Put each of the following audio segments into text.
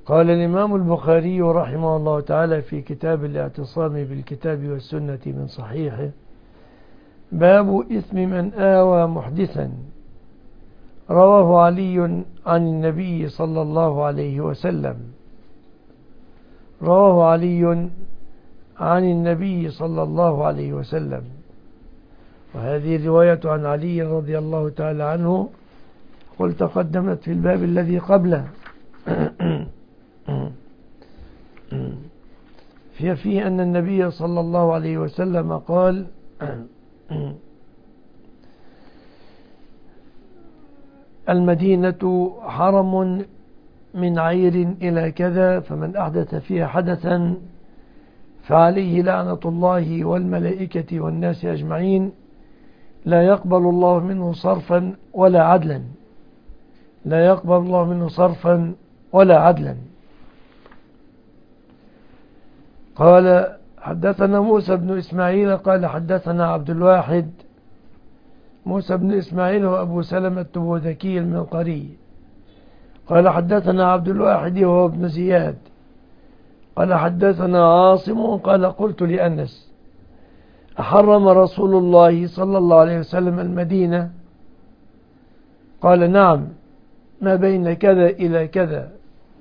قال الإمام البخاري رحمه الله تعالى في كتاب الاعتصام بالكتاب والسنة من صحيحه: باب إثم من آوى محدثا. رواه علي عن النبي صلى الله عليه وسلم. رواه علي عن النبي صلى الله عليه وسلم. وهذه الرواية عن علي رضي الله تعالى عنه قل تقدمت في الباب الذي قبله. فيه أن النبي صلى الله عليه وسلم قال: المدينة حرم من عير إلى كذا، فمن أحدث فيها حدثا فعليه لعنة الله والملائكة والناس أجمعين، لا يقبل الله منه صرفا ولا عدلا. لا يقبل الله منه صرفا ولا عدلا. قال: حدثنا موسى بن إسماعيل قال حدثنا عبد الواحد. موسى بن إسماعيل هو أبو سلمة التبوذكي المنقري. قال حدثنا عبد الواحد وهو ابن زياد. قال حدثنا عاصم قال قلت لأنس: أحرم رسول الله صلى الله عليه وسلم المدينة؟ قال: نعم، ما بين كذا إلى كذا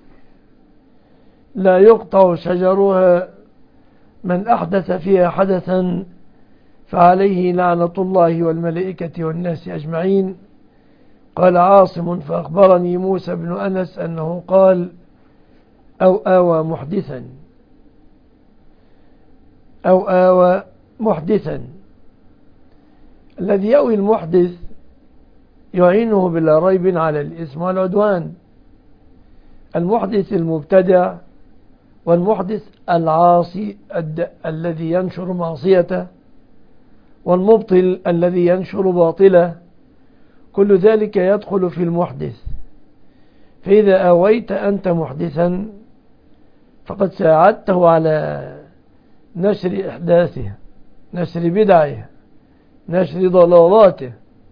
لا يقطع شجرها، من أحدث فيها حدثا فعليه لعنة الله والملائكة والناس أجمعين. قال عاصم: فأخبرني موسى بن أنس أنه قال: أو آوى محدثا. أو آوى محدثا. الذي يأوي المحدث يعينه بلا ريب على الإثم والعدوان. المحدث المبتدع، والمحدث العاصي الذي ينشر معصيته، والمبطل الذي ينشر باطله، كل ذلك يدخل في المحدث. فإذا آويت أنت محدثا فقد ساعدته على نشر إحداثه، نشر بدعه، نشر ضلالاته.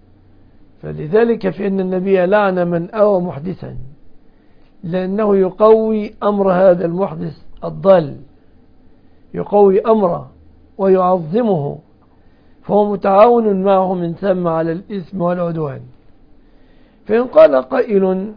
فلذلك فإن النبي لعن من آوى محدثا، لأنه يقوي أمر هذا المحدث الضال، يقوي أمره ويعظمه، فهو متعاون معه من ثم على الإثم والعدوان. فإن قال قائل: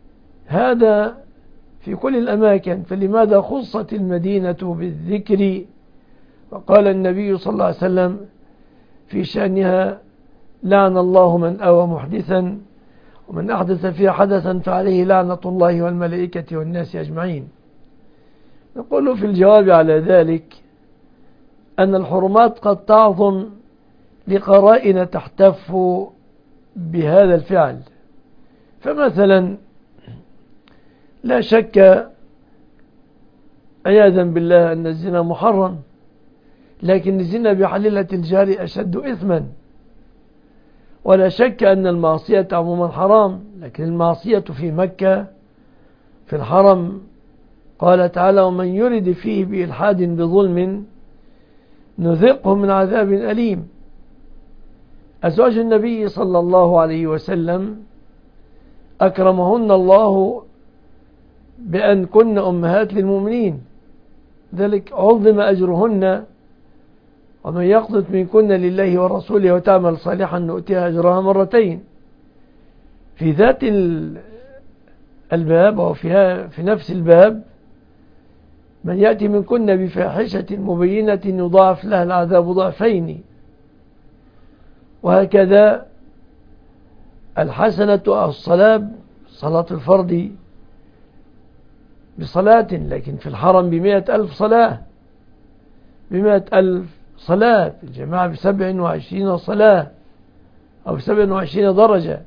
هذا في كل الأماكن، فلماذا خصت المدينة بالذكر؟ وقال النبي صلى الله عليه وسلم في شأنها: لعن الله من آوى محدثا، ومن أحدث فيها حدثا فعليه لعنة الله والملائكة والناس أجمعين. نقول في الجواب على ذلك أن الحرمات قد تعظم لقرائن تحتف بهذا الفعل. فمثلا لا شك عياذا بالله أن الزنا محرم، لكن الزنا بحليلة الجار أشد إثما. ولا شك أن المعصية عموما حرام، لكن المعصية في مكة في الحرم قال تعالى: ومن يرد فيه بإلحاد بظلم نذقه من عذاب أليم. أزواج النبي صلى الله عليه وسلم أكرمهن الله بأن كن أمهات للمؤمنين، ذلك عظم أجرهن. ومن يقنت منكن لله ورسوله وتعمل صالحا نؤتيها أجرها مرتين. في ذات الباب أو في نفس الباب: من يأتي منكن بفاحشة مبينة يضاعف لها العذاب ضعفين. وهكذا الحسنة أو الصلاة، صلاة الفرض بصلاة، لكن في الحرم 100,000 صلاة، 100,000 صلاة، في الجماعة 27 صلاة أو 27 درجة.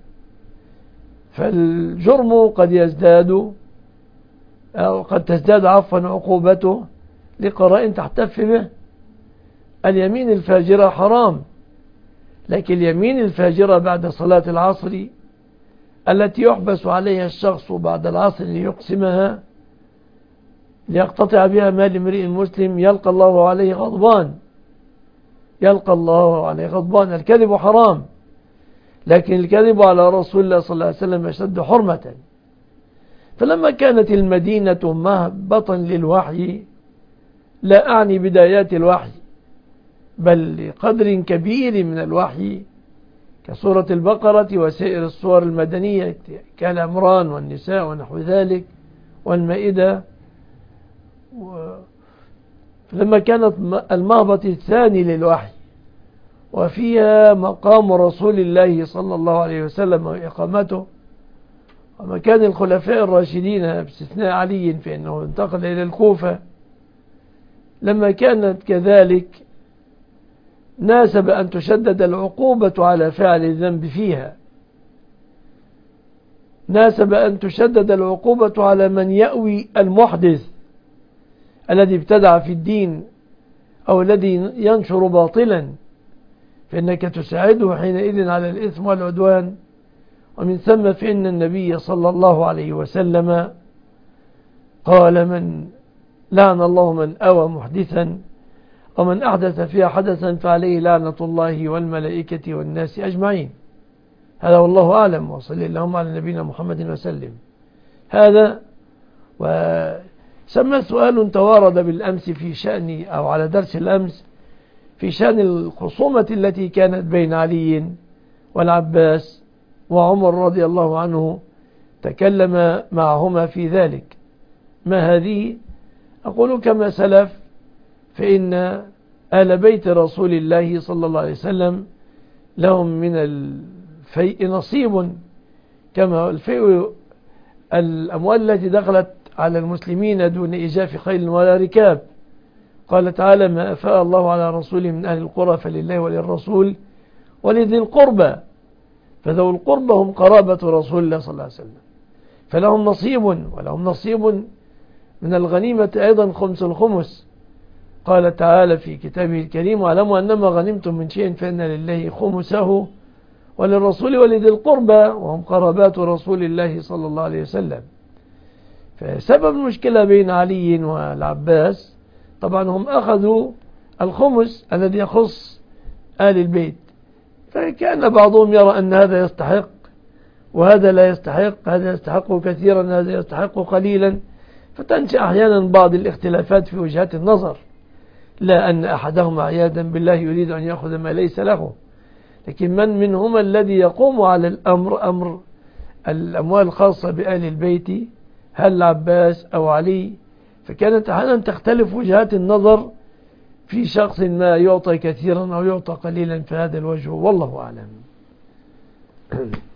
فالجرم قد يزداد أو قد تزداد عقوبته لقرائن تحتف به. اليمين الفاجرة حرام، لكن اليمين الفاجرة بعد صلاة العصر التي يحبس عليها الشخص بعد العصر ليقسمها ليقتطع بها مال امرئ مسلم يلقى الله عليه غضبان، يلقى الله عليه غضبان. الكذب حرام، لكن الكذب على رسول الله صلى الله عليه وسلم أشد حرمة. فلما كانت المدينة مهبطا للوحي، لا أعني بدايات الوحي بل لقدر كبير من الوحي كسورة البقرة وسائر السور المدنية كالعمران والنساء ونحو ذلك والمائدة، لما كانت المهبط الثاني للوحي وفيها مقام رسول الله صلى الله عليه وسلم وإقامته ومكان الخلفاء الراشدين باستثناء علي فإنه انتقل إلى الكوفة، لما كانت كذلك ناسب أن تشدد العقوبة على فعل الذنب فيها، ناسب أن تشدد العقوبة على من يأوي المحدث الذي ابتدع في الدين أو الذي ينشر باطلا، فإنك تساعده حينئذ على الإثم والعدوان. ومن ثم فإن النبي صلى الله عليه وسلم قال: من لعن الله من أوى محدثا ومن أحدث فيها حدثا فعليه لعنة الله والملائكة والناس أجمعين. هذا والله أعلم، وصلى اللهم على نبينا محمد وسلم. هذا وسمى سؤال توارد بالأمس في شأن أو على درس الأمس في شأن الخصومة التي كانت بين علي والعباس وعمر رضي الله عنه، تكلم معهما في ذلك. ما هذه؟ أقول كما سلف، فإن آل بيت رسول الله صلى الله عليه وسلم لهم من الفيء نصيب، كما الفيء الأموال التي دخلت على المسلمين دون إجاف خيل ولا ركاب. قال تعالى: ما أفاء الله على رسوله من أهل القرى فلله وللرسول ولذي القربى، فذو القربى هم قرابة رسول الله صلى الله عليه وسلم، فلهم نصيب، ولهم نصيب من الغنيمة أيضا خمس الخمس. قال تعالى في كتابه الكريم: واعلموا أنما غنمتم من شيء فإن لله خمسه وللرسول ولذي القربى وهم قرابات رسول الله صلى الله عليه وسلم. فسبب المشكلة بين علي والعباس طبعا هم أخذوا الخمس الذي يخص آل البيت، فكان بعضهم يرى أن هذا يستحق وهذا لا يستحق، هذا يستحق كثيرا هذا يستحق قليلا، فتنشأ أحيانا بعض الاختلافات في وجهات النظر، لا أن أحدهم عياذا بالله يريد أن يأخذ ما ليس له، لكن من منهما الذي يقوم على الأمر أمر الأموال الخاصة بآل البيت، هل العباس أو علي؟ فكانت أحيانا تختلف وجهات النظر في شخص ما يعطى كثيرا أو يعطى قليلا في هذا الوجه، والله أعلم.